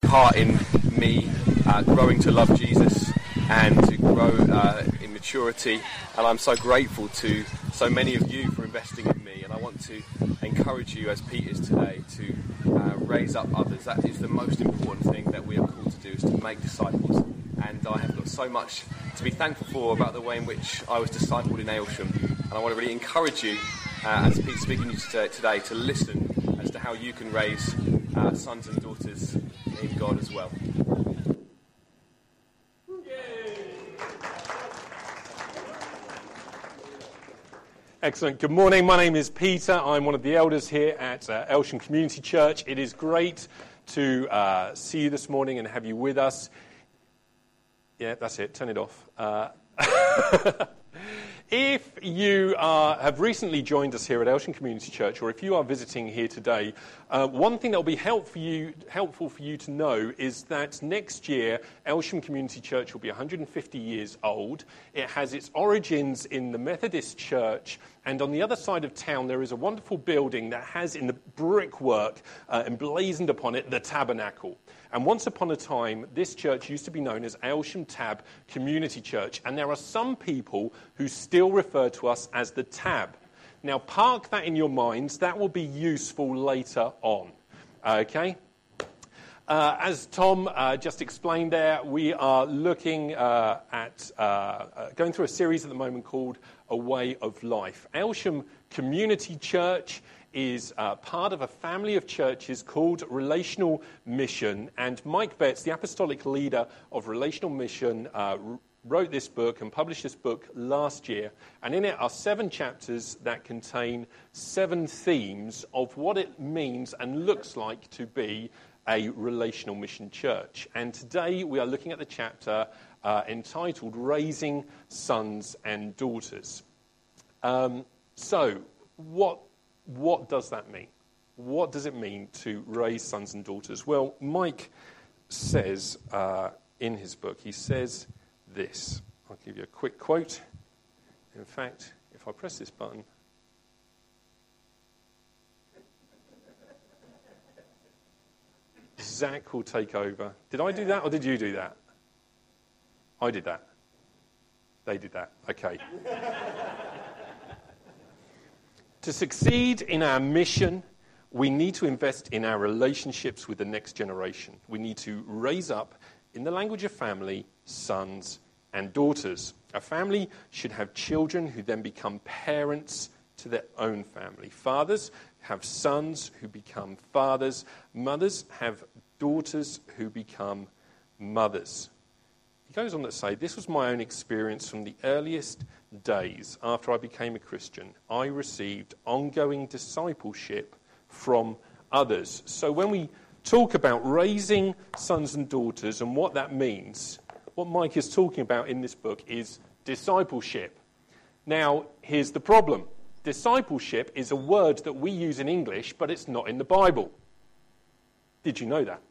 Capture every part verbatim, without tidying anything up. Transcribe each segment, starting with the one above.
part in me uh, growing to love Jesus and to grow uh, in maturity. And I'm so grateful to so many of you for investing in me. And I want to encourage you, as Pete is today, to uh, raise up others. That is the most important thing that we are called to do, is to make disciples. And I have got so much to be thankful for about the way in which I was discipled in Aylsham. And I want to really encourage you, uh, as Pete's speaking to you today, to listen as to how you can raise uh, sons and daughters in God as well. Excellent. Good morning. My name is Peter. I'm one of the elders here at uh, Aylsham Community Church. It is great to uh, see you this morning and have you with us. Yeah, that's it. Turn it off. Uh, if you uh, have recently joined us here at Aylsham Community Church, or if you are visiting here today, uh, one thing that will be help for you, helpful for you to know is that next year, Aylsham Community Church will be one hundred fifty years old. It has its origins in the Methodist Church, and on the other side of town, there is a wonderful building that has in the brickwork uh, emblazoned upon it the Tabernacle. And once upon a time, this church used to be known as Aylsham Tab Community Church. And there are some people who still refer to us as the Tab. Now, park that in your minds. That will be useful later on. Okay? Uh, as Tom uh, just explained there, we are looking uh, at, uh, uh, going through a series at the moment called A Way of Life. Aylsham Community Church is uh, part of a family of churches called Relational Mission, and Mike Betts, the apostolic leader of Relational Mission, uh, wrote this book and published this book last year, and in it are seven chapters that contain seven themes of what it means and looks like to be a relational mission church. And today we are looking at the chapter uh, entitled Raising Sons and Daughters. Um, so, what What does that mean? What does it mean to raise sons and daughters? Well, Mike says uh, in his book, he says this. I'll give you a quick quote. In fact, if I press this button, Zach will take over. Did I do that or did you do that? I did that. They did that. Okay. To succeed in our mission, we need to invest in our relationships with the next generation. We need to raise up, in the language of family, sons and daughters. A family should have children who then become parents to their own family. Fathers have sons who become fathers. Mothers have daughters who become mothers. He goes on to say, this was my own experience from the earliest days after I became a Christian. I received ongoing discipleship from others. So when we talk about raising sons and daughters and what that means, what Mike is talking about in this book is discipleship. Now, here's the problem. Discipleship is a word that we use in English, but it's not in the Bible. Did you know that?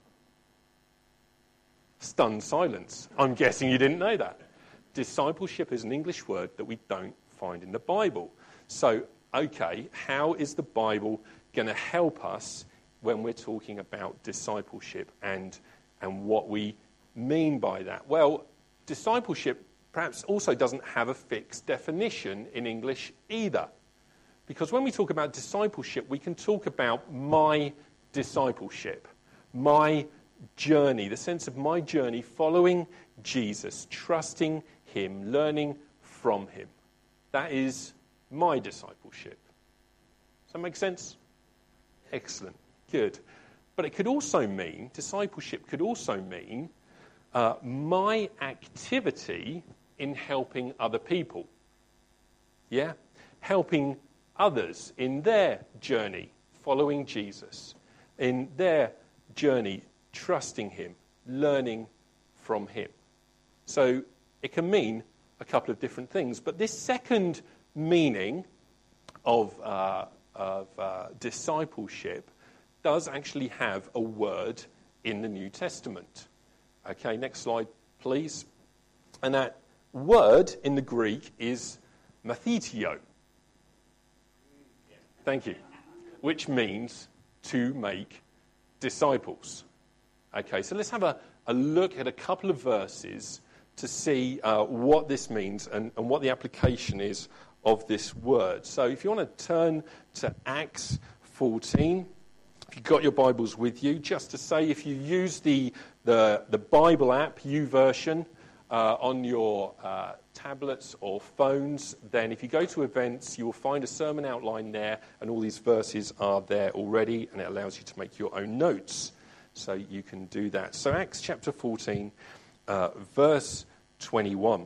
Stunned silence. I'm guessing you didn't know that. Discipleship is an English word that we don't find in the Bible. So, okay, how is the Bible going to help us when we're talking about discipleship and, and what we mean by that? Well, discipleship perhaps also doesn't have a fixed definition in English either. Because when we talk about discipleship, we can talk about my discipleship, my journey, the sense of my journey following Jesus, trusting him, learning from him. That is my discipleship. Does that make sense? Excellent. Good. But it could also mean, discipleship could also mean uh, my activity in helping other people. Yeah? Helping others in their journey following Jesus, in their journey trusting him, learning from him. So it can mean a couple of different things. But this second meaning of, uh, of uh, discipleship does actually have a word in the New Testament. Okay, next slide, please. And that word in the Greek is mathetio. Thank you. Which means to make disciples. Okay, so let's have a, a look at a couple of verses to see uh, what this means and, and what the application is of this word. So if you want to turn to Acts fourteen, if you've got your Bibles with you, just to say if you use the the, the Bible app, YouVersion, uh, on your uh, tablets or phones, then if you go to events, you will find a sermon outline there, and all these verses are there already, and it allows you to make your own notes. So you can do that. So Acts chapter fourteen, uh, verse twenty-one.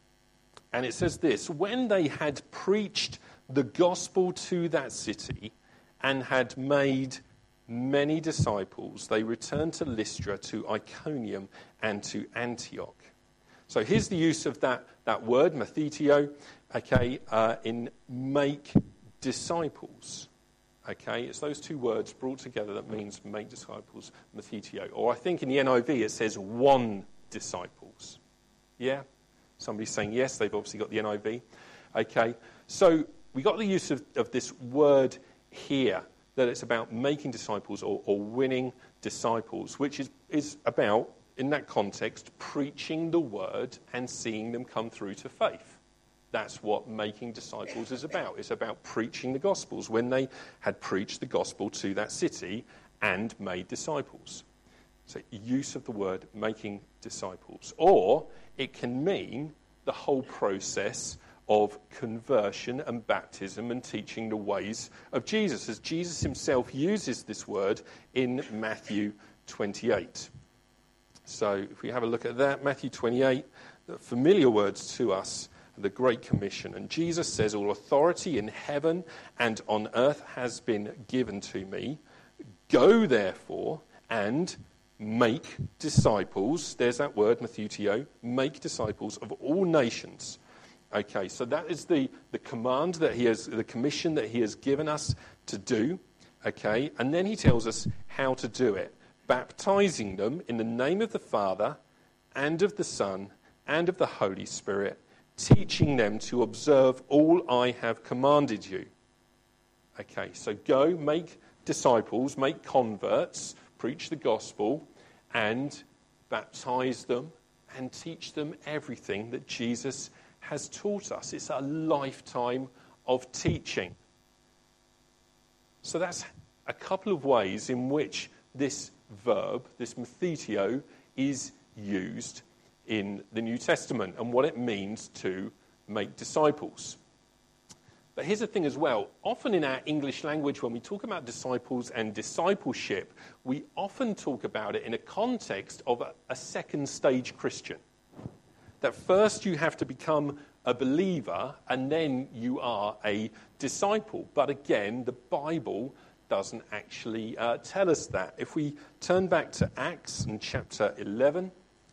And it says this: when they had preached the gospel to that city and had made many disciples, they returned to Lystra, to Iconium, and to Antioch. So here's the use of that, that word, mathetio, okay, uh, in make disciples. Okay, it's those two words brought together that means make disciples, mathetio. Or I think in the N I V it says one disciples. Yeah? Somebody's saying yes, they've obviously got the N I V. Okay, so we got the use of, of this word here, that it's about making disciples or, or winning disciples, which is, is about, in that context, preaching the word and seeing them come through to faith. That's what making disciples is about. It's about preaching the Gospels when they had preached the Gospel to that city and made disciples. So use of the word making disciples. Or it can mean the whole process of conversion and baptism and teaching the ways of Jesus, as Jesus himself uses this word in Matthew twenty-eight. So if we have a look at that, Matthew twenty-eight, the familiar words to us, the Great Commission. And Jesus says, all authority in heaven and on earth has been given to me. Go, therefore, and make disciples. There's that word, mathetio. Make disciples of all nations. Okay, so that is the, the command that he has, the commission that he has given us to do. Okay, and then he tells us how to do it. Baptizing them in the name of the Father and of the Son and of the Holy Spirit, teaching them to observe all I have commanded you. Okay, so go, make disciples, make converts, preach the gospel, and baptize them and teach them everything that Jesus has taught us. It's a lifetime of teaching. So that's a couple of ways in which this verb, this mathetio, is used in the New Testament and what it means to make disciples. But here's the thing as well. Often in our English language, when we talk about disciples and discipleship, we often talk about it in a context of a, a second stage Christian. That first you have to become a believer and then you are a disciple. But again, the Bible doesn't actually uh, tell us that. If we turn back to Acts in chapter eleven,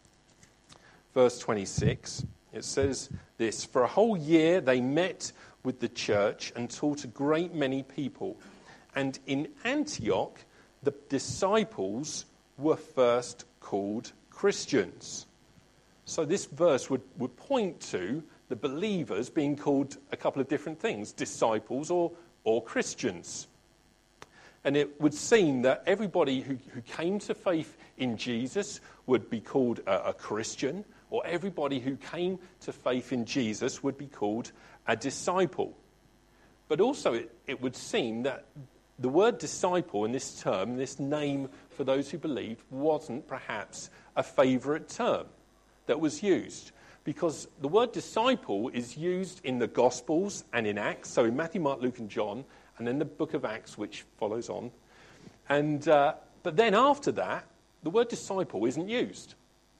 verse twenty-six, it says this: for a whole year they met with the church and taught a great many people. And in Antioch, the disciples were first called Christians. So this verse would, would point to the believers being called a couple of different things, disciples or, or Christians. And it would seem that everybody who, who came to faith in Jesus would be called a, a Christian, or everybody who came to faith in Jesus would be called a disciple. But also it, it would seem that the word disciple in this term, this name for those who believed, wasn't perhaps a favourite term that was used. Because the word disciple is used in the Gospels and in Acts, so in Matthew, Mark, Luke and John, and then the book of Acts, which follows on. And uh, but then after that, the word disciple isn't used.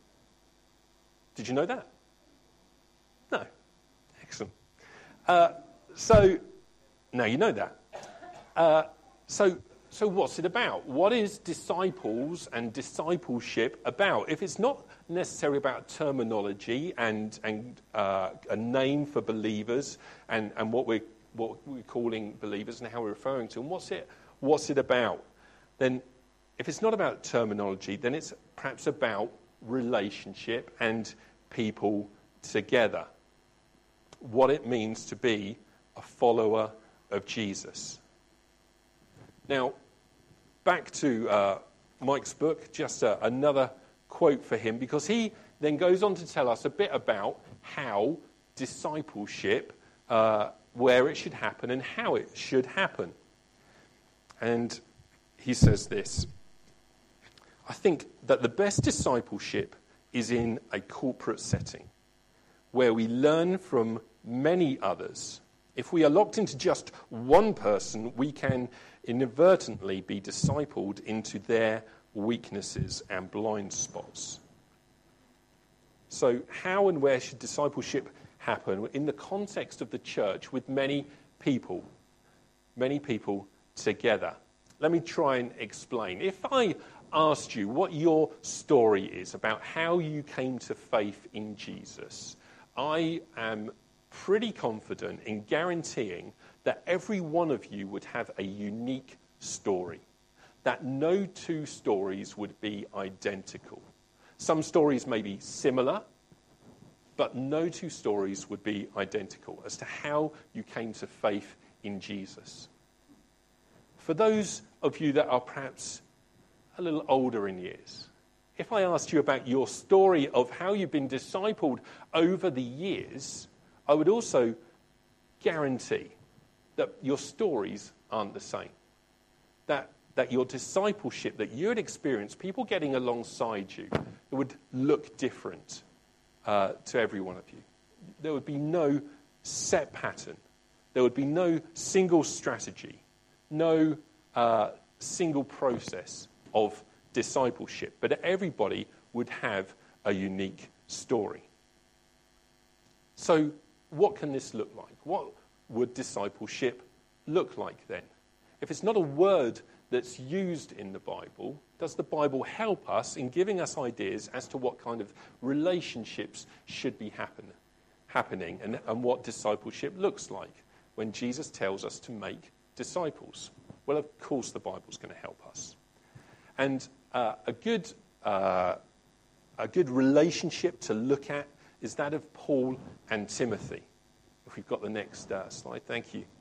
Did you know that? No. Excellent. Uh, so, now you know that. Uh, so, so what's it about? What is disciples and discipleship about? If it's not necessarily about terminology and and uh, a name for believers and, and what we're what we're calling believers and how we're referring to them, what's it what's it about? Then, if it's not about terminology, then it's perhaps about relationship and people together. What it means to be a follower of Jesus. Now, back to uh, Mike's book, just a, another quote for him, because he then goes on to tell us a bit about how discipleship, uh, where it should happen and how it should happen. And he says this: I think that the best discipleship is in a corporate setting where we learn from many others. If we are locked into just one person, we can inadvertently be discipled into their weaknesses and blind spots. So how and where should discipleship happen? In the context of the church, with many people, many people together. Let me try and explain. If I asked you what your story is about how you came to faith in Jesus, I am pretty confident in guaranteeing that every one of you would have a unique story, that no two stories would be identical. Some stories may be similar, but no two stories would be identical as to how you came to faith in Jesus. For those of you that are perhaps a little older in years, if I asked you about your story of how you've been discipled over the years, I would also guarantee that your stories aren't the same. That, that your discipleship that you had experienced, people getting alongside you, it would look different uh, to every one of you. There would be no set pattern. There would be no single strategy, no uh, single process of discipleship, but everybody would have a unique story. So what can this look like? What would discipleship look like then? If it's not a word that's used in the Bible, does the Bible help us in giving us ideas as to what kind of relationships should be happen, happening and, and what discipleship looks like when Jesus tells us to make disciples? Well, of course the Bible's going to help us. And uh, a good uh, a good relationship to look at is that of Paul and Timothy. If we've got the next uh, slide, thank you.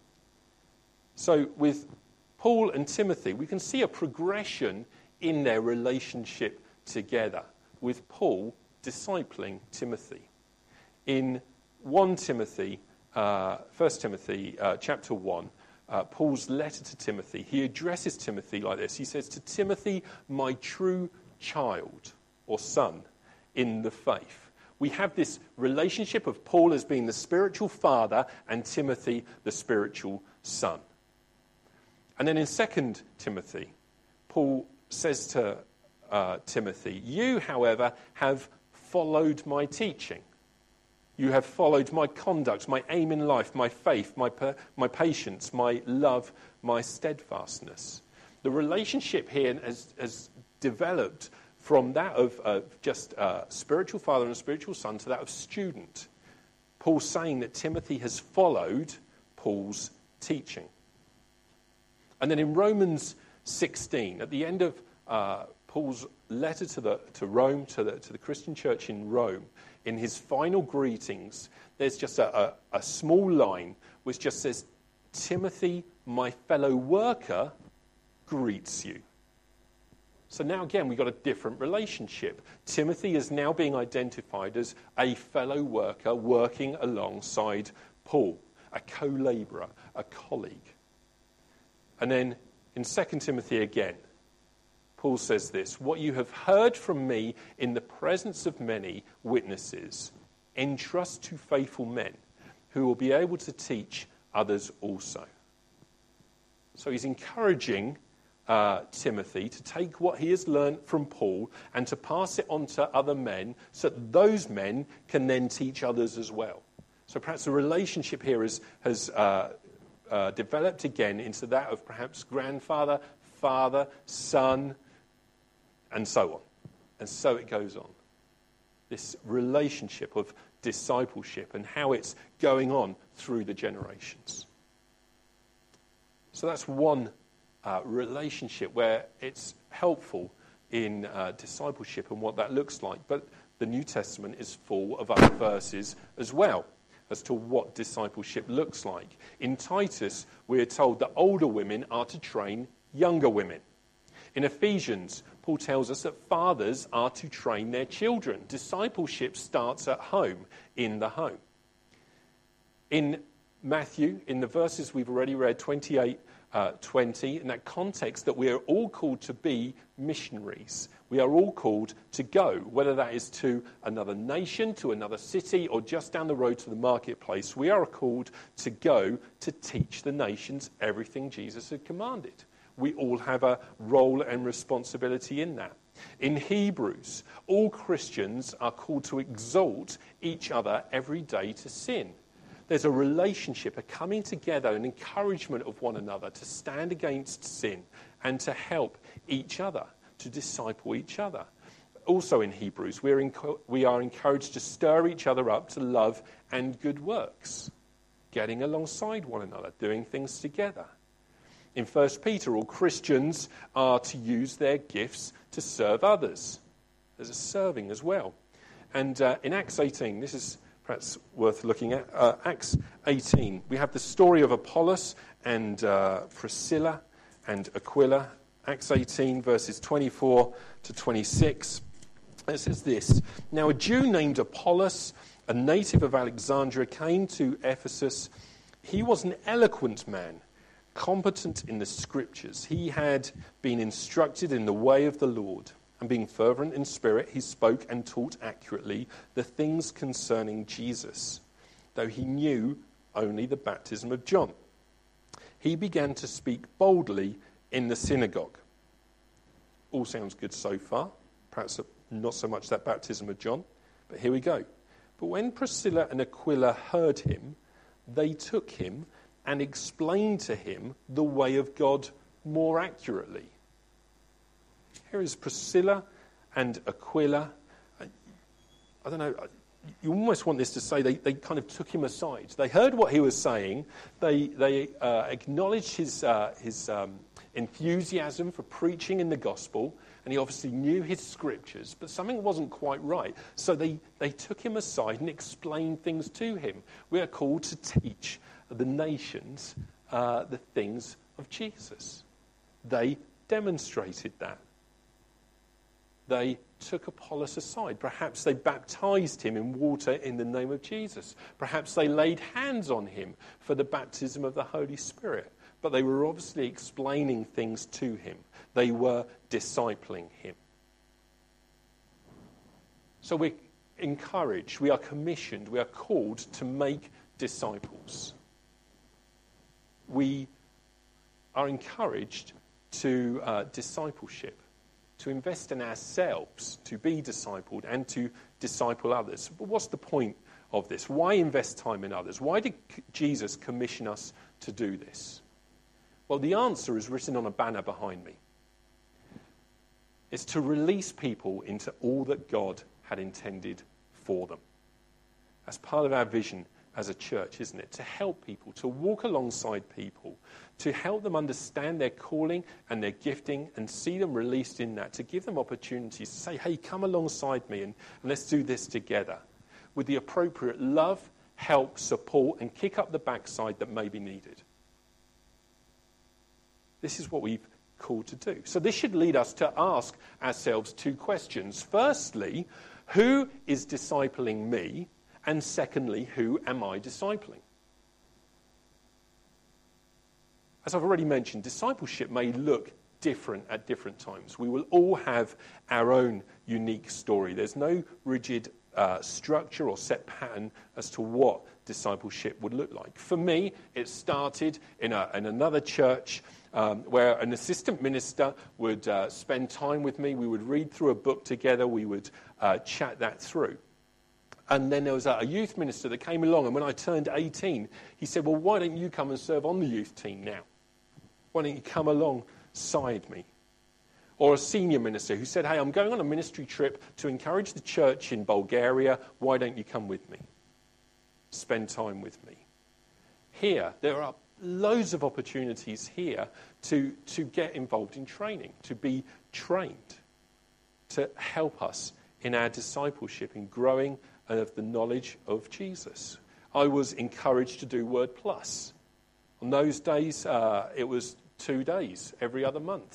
So with Paul and Timothy, we can see a progression in their relationship together, with Paul discipling Timothy. In First Timothy, uh, First Timothy uh, chapter one, Uh, Paul's letter to Timothy, he addresses Timothy like this. He says, "To Timothy, my true child," or son, "in the faith." We have this relationship of Paul as being the spiritual father and Timothy the spiritual son. And then in Second Timothy, Paul says to uh, Timothy, "You, however, have followed my teaching. You have followed my conduct, my aim in life, my faith, my per, my patience, my love, my steadfastness." The relationship here has, has developed from that of uh, just uh, spiritual father and spiritual son to that of student. Paul's saying that Timothy has followed Paul's teaching. And then in Romans sixteen, at the end of uh, Paul's letter to the to Rome, to the to the Christian church in Rome, in his final greetings, there's just a, a, a small line which just says, "Timothy, my fellow worker, greets you." So now again, we've got a different relationship. Timothy is now being identified as a fellow worker working alongside Paul, a co-laborer, a colleague. And then in Second Timothy again, Paul says this: "What you have heard from me in the presence of many witnesses, entrust to faithful men who will be able to teach others also." So he's encouraging uh, Timothy to take what he has learned from Paul and to pass it on to other men so that those men can then teach others as well. So perhaps the relationship here is, has uh, uh, developed again into that of perhaps grandfather, father, son, and so on. And so it goes on. This relationship of discipleship and how it's going on through the generations. So that's one uh, relationship where it's helpful in uh, discipleship and what that looks like. But the New Testament is full of other verses as well as to what discipleship looks like. In Titus, we are told that older women are to train younger women. In Ephesians, Paul tells us that fathers are to train their children. Discipleship starts at home, in the home. In Matthew, in the verses we've already read, twenty-eight, uh, twenty, in that context that we are all called to be missionaries. We are all called to go, whether that is to another nation, to another city, or just down the road to the marketplace. We are called to go to teach the nations everything Jesus had commanded. We all have a role and responsibility in that. In Hebrews, all Christians are called to exhort each other every day to sin. There's a relationship, a coming together, an encouragement of one another to stand against sin and to help each other, to disciple each other. Also in Hebrews, we're in, we are encouraged to stir each other up to love and good works, getting alongside one another, doing things together. In First Peter, all Christians are to use their gifts to serve others. There's a serving as well. And uh, in Acts eighteen, this is perhaps worth looking at. Uh, Acts eighteen, we have the story of Apollos and uh, Priscilla and Aquila. Acts eighteen, verses twenty-four to twenty-six. It says this: Now a Jew named Apollos, a native of Alexandria, came to Ephesus. He was an eloquent man, competent in the scriptures. He had been instructed in the way of the Lord, and being fervent in spirit, he spoke and taught accurately the things concerning Jesus, though he knew only the baptism of John. He began to speak boldly in the synagogue. All sounds good so far. Perhaps not so much that baptism of John, but here we go. But when Priscilla and Aquila heard him, they took him and explained to him the way of God more accurately. Here is Priscilla and Aquila. I don't know, you almost want this to say they, they kind of took him aside. They heard what he was saying. They they uh, acknowledged his uh, his um, enthusiasm for preaching in the gospel, and he obviously knew his scriptures, but something wasn't quite right. So they, they took him aside and explained things to him. We are called to teach the nations uh, the things of Jesus. They demonstrated that. They took Apollos aside. Perhaps they baptized him in water in the name of Jesus. Perhaps they laid hands on him for the baptism of the Holy Spirit. But they were obviously explaining things to him. They were discipling him. So we're encouraged, we are commissioned, we are called to make disciples. We are encouraged to uh, discipleship, to invest in ourselves, to be discipled and to disciple others. But what's the point of this? Why invest time in others? Why did Jesus commission us to do this? Well, the answer is written on a banner behind me. It's to release people into all that God had intended for them. That's part of our vision as a church, isn't it? To help people, to walk alongside people, to help them understand their calling and their gifting and see them released in that, to give them opportunities to say, hey, come alongside me and, and let's do this together with the appropriate love, help, support, and kick up the backside that may be needed. This is what we've called to do. So this should lead us to ask ourselves two questions. Firstly, who is discipling me? And secondly, who am I discipling? As I've already mentioned, discipleship may look different at different times. We will all have our own unique story. There's no rigid uh, structure or set pattern as to what discipleship would look like. For me, it started in, a, in another church um, where an assistant minister would uh, spend time with me. We would read through a book together. We would uh, chat that through. And then there was a youth minister that came along, and when I turned eighteen, he said, well, why don't you come and serve on the youth team now? Why don't you come alongside me? Or a senior minister who said, hey, I'm going on a ministry trip to encourage the church in Bulgaria. Why don't you come with me? Spend time with me. Here, there are loads of opportunities here to, to get involved in training, to be trained, to help us in our discipleship, in growing of the knowledge of Jesus. I was encouraged to do Word Plus. On those days, uh, it was two days every other month.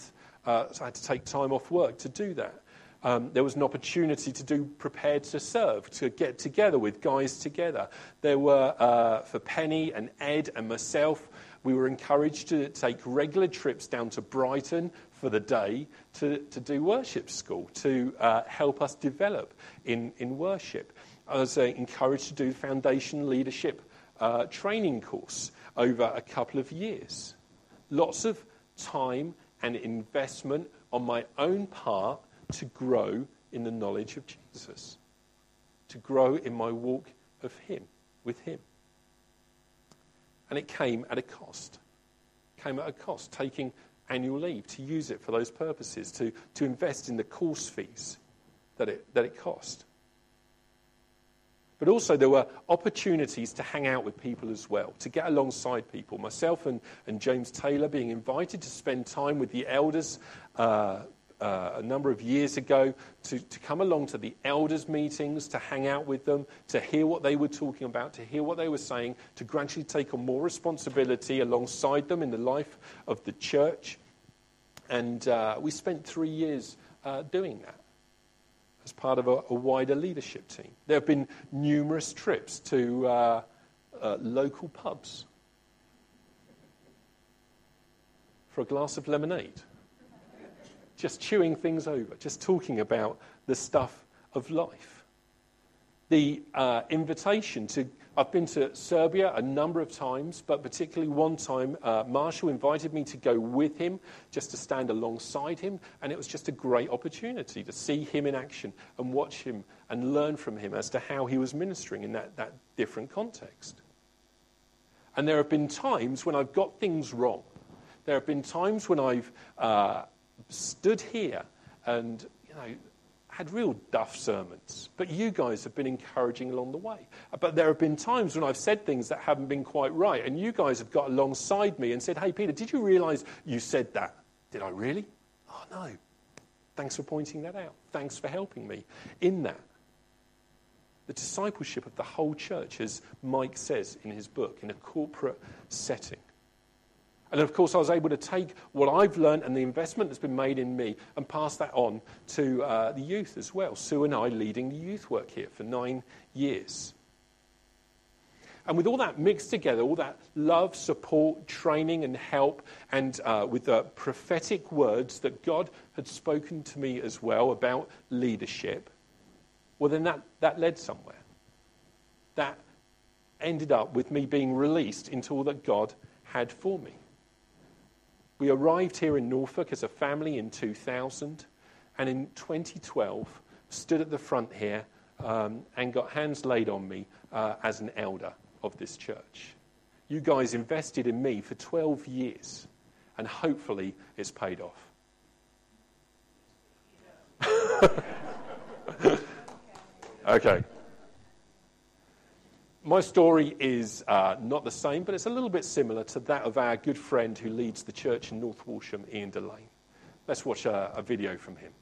uh, so I had to take time off work to do that. Um, there was an opportunity to do Prepared to Serve, to get together with guys together. There were, uh, for Penny and Ed and myself, we were encouraged to take regular trips down to Brighton for the day to, to do worship school, to uh, help us develop in, in worship. I was uh, encouraged to do the Foundation Leadership uh, training course over a couple of years. Lots of time and investment on my own part to grow in the knowledge of Jesus, to grow in my walk of him, with him. And it came at a cost. It came at a cost, taking annual leave to use it for those purposes, to, to invest in the course fees that it, that it cost. But also there were opportunities to hang out with people as well, to get alongside people. Myself and, and James Taylor being invited to spend time with the elders uh, uh, a number of years ago, to, to come along to the elders' meetings, to hang out with them, to hear what they were talking about, to hear what they were saying, to gradually take on more responsibility alongside them in the life of the church. And uh, we spent three years uh, doing that as part of a, a wider leadership team. There have been numerous trips to uh, uh, local pubs for a glass of lemonade, just chewing things over, just talking about the stuff of life. The uh, invitation to, I've been to Serbia a number of times, but particularly one time, uh, Marshall invited me to go with him, just to stand alongside him, and it was just a great opportunity to see him in action and watch him and learn from him as to how he was ministering in that, that different context. And there have been times when I've got things wrong. There have been times when I've uh, stood here and, you know, had real duff sermons, but you guys have been encouraging along the way. But there have been times when I've said things that haven't been quite right, and you guys have got alongside me and said, "Hey, Peter, did you realise you said that?" Did I really? Oh, no. Thanks for pointing that out. Thanks for helping me in that. The discipleship of the whole church, as Mike says in his book, in a corporate setting. And of course, I was able to take what I've learned and the investment that's been made in me and pass that on to uh, the youth as well. Sue and I leading the youth work here for nine years. And with all that mixed together, all that love, support, training and help, and uh, with the prophetic words that God had spoken to me as well about leadership, well, then that, that led somewhere. That ended up with me being released into all that God had for me. We arrived here in Norfolk as a family in two thousand, and in twenty twelve stood at the front here um, and got hands laid on me uh, as an elder of this church. You guys invested in me for twelve years, and hopefully it's paid off. Okay. My story is uh, not the same, but it's a little bit similar to that of our good friend who leads the church in North Walsham, Ian Delane. Let's watch a, a video from him.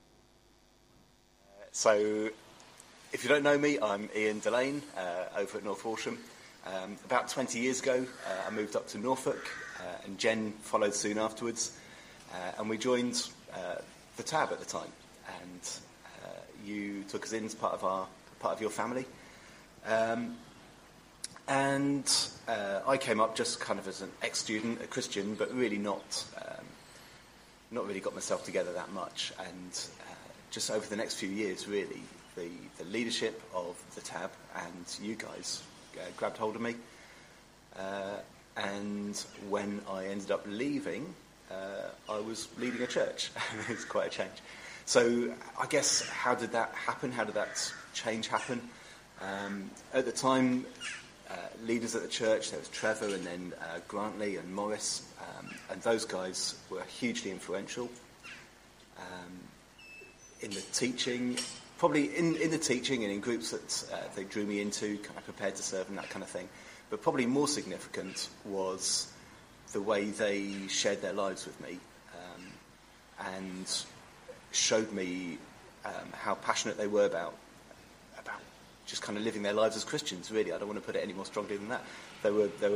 So, if you don't know me, I'm Ian Delane, uh, over at North Walsham. Um, about twenty years ago, uh, I moved up to Norfolk, uh, and Jen followed soon afterwards, uh, and we joined uh, the Tab at the time, and uh, you took us in as part of our part of your family. Um, And uh, I came up just kind of as an ex-student, a Christian, but really not um, not really got myself together that much. And uh, just over the next few years, really, the, the leadership of the Tab and you guys uh, grabbed hold of me. Uh, and when I ended up leaving, uh, I was leading a church. It's quite a change. So I guess, how did that happen? How did that change happen? Um, at the time... Uh, leaders at the church, there was Trevor and then uh, Grantley and Morris, um, and those guys were hugely influential um, in the teaching, probably in, in the teaching and in groups that uh, they drew me into, kind of Prepared to Serve and that kind of thing. But probably more significant was the way they shared their lives with me um, and showed me um, how passionate they were about about just kind of living their lives as Christians, really. I don't want to put it any more strongly than that. They were they were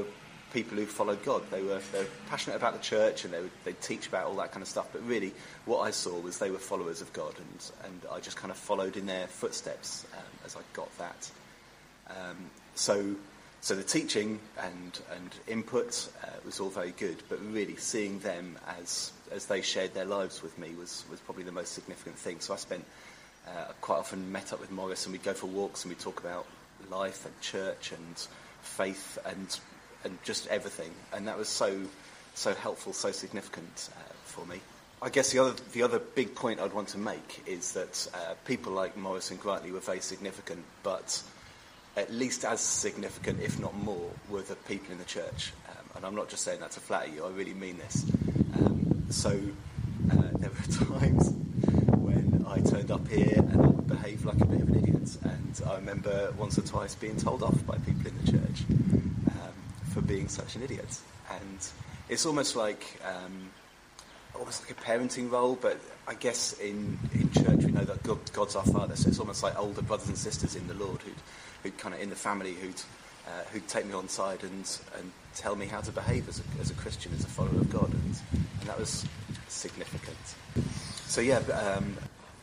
people who followed God. They were, they were passionate about the church, and they would they'd teach about all that kind of stuff. But really, what I saw was they were followers of God, and, and I just kind of followed in their footsteps um, as I got that. Um, so, so the teaching and and input uh, was all very good, but really seeing them as as they shared their lives with me was was probably the most significant thing. So I spent uh, quite often met up with Morris, and we'd go for walks and we'd talk about life and church and faith and and just everything, and that was so so helpful, so significant uh, for me. I guess the other the other big point I'd want to make is that uh, people like Morris and Grantley were very significant, but at least as significant, if not more, were the people in the church. Um, and I'm not just saying that to flatter you, I really mean this. Um, so uh, there were times when I turned up here and I behaved like a bit of an idiot, and I remember once or twice being told off by people in the church um, for being such an idiot. And it's almost like um, almost like a parenting role, but I guess in, in church we know that God, God's our Father, so it's almost like older brothers and sisters in the Lord who'd, who'd kind of in the family who'd uh, who'd take me on side and, and tell me how to behave as a, as a Christian, as a follower of God, and, and that was significant. So yeah, um,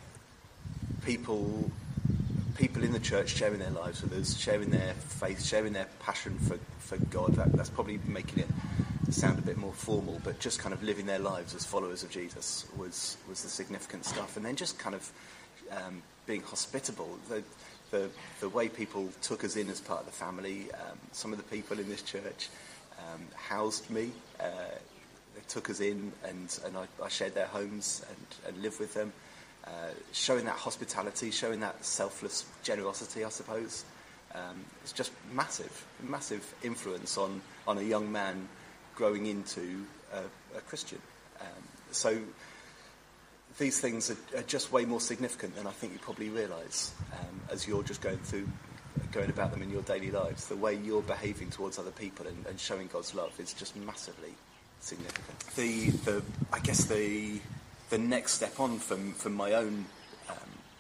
people people in the church sharing their lives with us, sharing their faith, sharing their passion for, for God, that, that's probably making it sound a bit more formal, but just kind of living their lives as followers of Jesus was was the significant stuff. And then just kind of um, being hospitable, the, the the way people took us in as part of the family. Um, some of the people in this church um, housed me. Uh, they took us in, and, and I, I shared their homes and, and lived with them, uh, showing that hospitality, showing that selfless generosity, I suppose. Um, it's just massive, massive influence on, on a young man growing into a, a Christian. Um, so these things are, are just way more significant than I think you probably realise um, as you're just going through, going about them in your daily lives. The way you're behaving towards other people and, and showing God's love is just massively significant. The, the I guess the the next step on from, from my own um,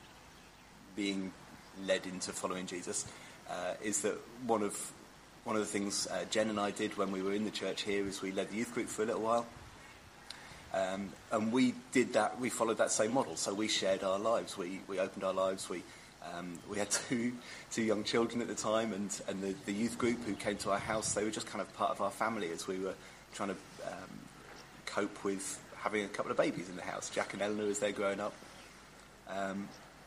being led into following Jesus uh, is that one of One of the things uh, Jen and I did when we were in the church here is we led the youth group for a little while. Um, and we did that, we followed that same model. So we shared our lives, we, we opened our lives, we um, we had two two young children at the time, and, and the, the youth group who came to our house, they were just kind of part of our family as we were trying to um, cope with having a couple of babies in the house, Jack and Eleanor, as they're growing up. Um,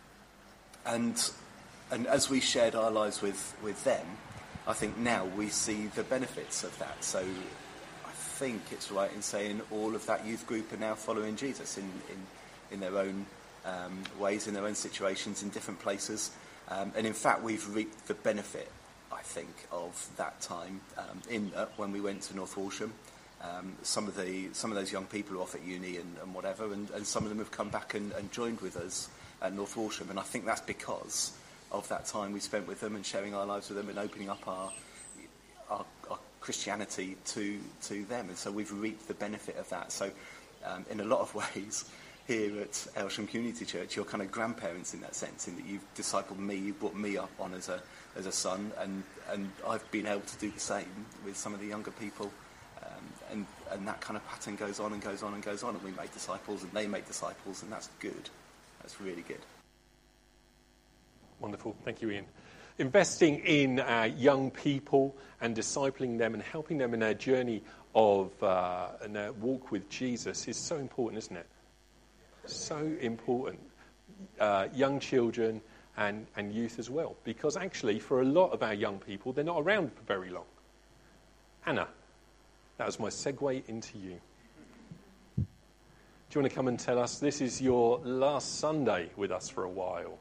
and and as we shared our lives with, with them, I think now we see the benefits of that. So I think it's right in saying all of that youth group are now following Jesus in, in, in their own um, ways, in their own situations, in different places. Um, and in fact, we've reaped the benefit, I think, of that time um, in uh, when we went to North Horsham. Um, some of the some of those young people are off at uni and, and whatever, and, and some of them have come back and, and joined with us at North Horsham. And I think that's because of that time we spent with them and sharing our lives with them and opening up our our, our Christianity to to them. And so we've reaped the benefit of that. So um, in a lot of ways, here at Aylsham Community Church, you're kind of grandparents in that sense, in that you've discipled me, you've brought me up on as a as a son, and, and I've been able to do the same with some of the younger people. Um, and, and that kind of pattern goes on and goes on and goes on, and we make disciples and they make disciples, and that's good. That's really good. Wonderful. Thank you, Ian. Investing in uh, young people and discipling them and helping them in their journey of uh, and their walk with Jesus is so important, isn't it? So important. Uh, young children and, and youth as well. Because actually, for a lot of our young people, they're not around for very long. Anna, that was my segue into you. Do you want to come and tell us, this is your last Sunday with us for a while?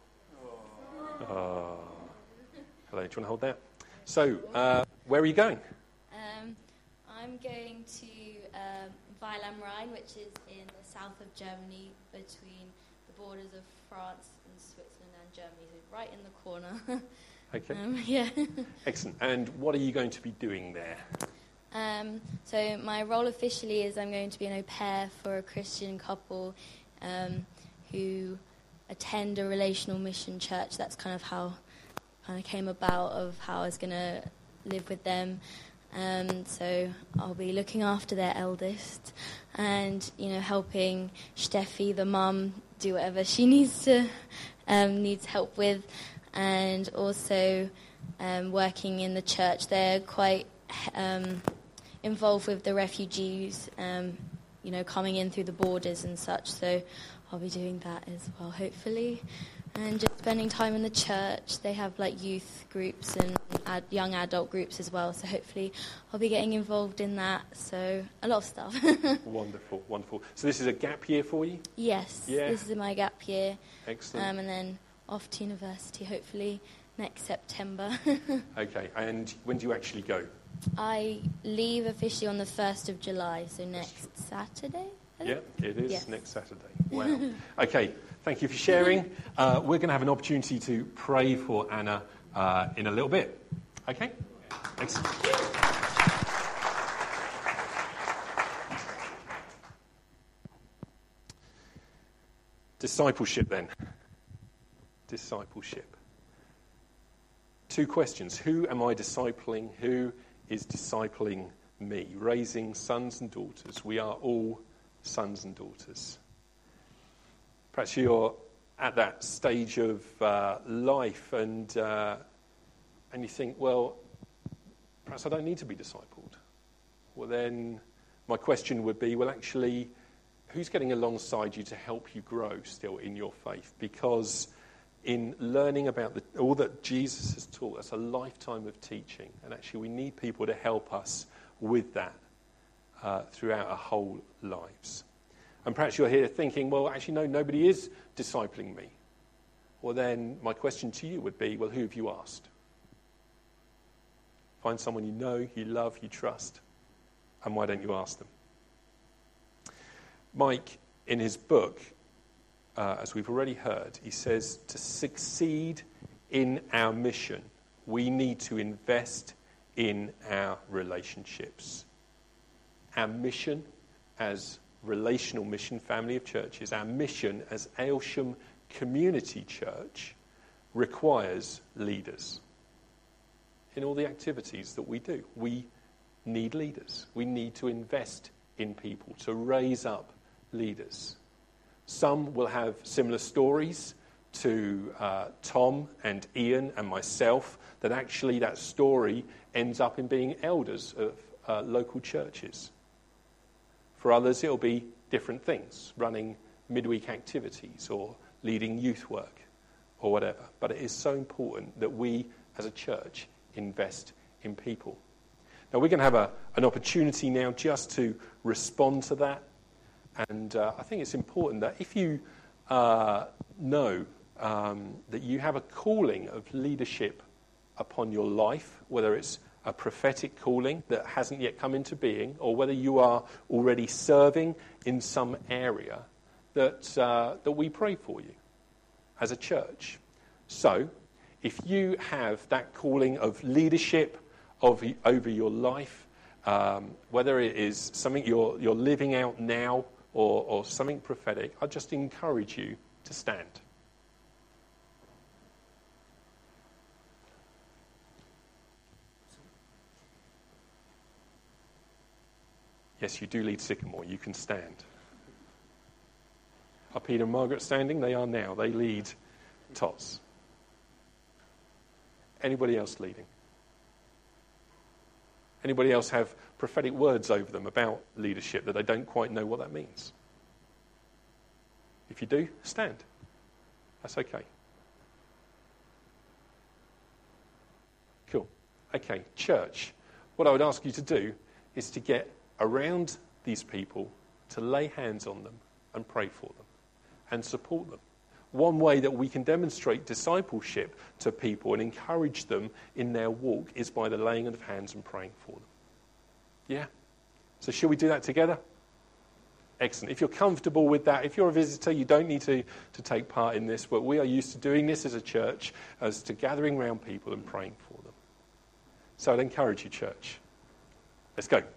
Oh. Hello, do you want to hold that? So, uh, where are you going? Um, I'm going to um, Weil am Rhein, which is in the south of Germany, between the borders of France and Switzerland and Germany, so right in the corner. Okay. Um, yeah. Excellent. And what are you going to be doing there? Um, so my role officially is I'm going to be an au pair for a Christian couple um, who attend a relational mission church. That's kind of how kind of came about, of how I was going to live with them. Um, so I'll be looking after their eldest and, you know, helping Steffi, the mum, do whatever she needs to um, needs help with, and also um, working in the church. They're quite um, involved with the refugees, um, you know, coming in through the borders and such. So I'll be doing that as well, hopefully. And just spending time in the church. They have like youth groups and ad- young adult groups as well. So hopefully I'll be getting involved in that. So a lot of stuff. Wonderful, wonderful. So this is a gap year for you? Yes, Yeah. This is my gap year. Excellent. Um, and then off to university, hopefully next September. Okay, and when do you actually go? I leave officially on the first of July, so next Saturday. I Yeah, think? it is Yes. next Saturday. Wow. Okay, thank you for sharing. Uh, we're going to have an opportunity to pray for Anna uh, in a little bit. Okay? Excellent. Discipleship then. Discipleship. Two questions. Who am I discipling? Who is discipling me? Raising sons and daughters. We are all sons and daughters. Perhaps you're at that stage of uh, life and uh, and you think, well, perhaps I don't need to be discipled. Well, then my question would be, well, actually, who's getting alongside you to help you grow still in your faith? Because in learning about the, all that Jesus has taught us, a lifetime of teaching, and actually we need people to help us with that uh, throughout our whole lives. And perhaps you're here thinking, well, actually, no, nobody is discipling me. Well, then my question to you would be, well, who have you asked? Find someone you know, you love, you trust, and why don't you ask them? Mike, in his book, uh, as we've already heard, he says to succeed in our mission, we need to invest in our relationships. Our mission as relational mission, family of churches, our mission as Aylsham Community Church requires leaders. In all the activities that we do, we need leaders. We need to invest in people, to raise up leaders. Some will have similar stories to uh, Tom and Ian and myself, that actually that story ends up in being elders of uh, local churches. For others, it'll be different things, running midweek activities or leading youth work or whatever. But it is so important that we, as a church, invest in people. Now, we're going to have a, an opportunity now just to respond to that. And uh, I think it's important that if you uh, know um, that you have a calling of leadership upon your life, whether it's a prophetic calling that hasn't yet come into being, or whether you are already serving in some area, that uh, that we pray for you as a church. So, if you have that calling of leadership of, over your life, um, whether it is something you're you're living out now or, or something prophetic, I just encourage you to stand. Yes, you do lead Sycamore. You can stand. Are Peter and Margaret standing? They are now. They lead Tots. Anybody else leading? Anybody else have prophetic words over them about leadership that they don't quite know what that means? If you do, stand. That's okay. Cool. Okay, church. What I would ask you to do is to get around these people, to lay hands on them and pray for them and support them. One way that we can demonstrate discipleship to people and encourage them in their walk is by the laying of hands and praying for them. Yeah? So shall we do that together? Excellent. If you're comfortable with that, if you're a visitor, you don't need to, to take part in this, but we are used to doing this as a church, as to gathering around people and praying for them. So I'd encourage you, church. Let's go.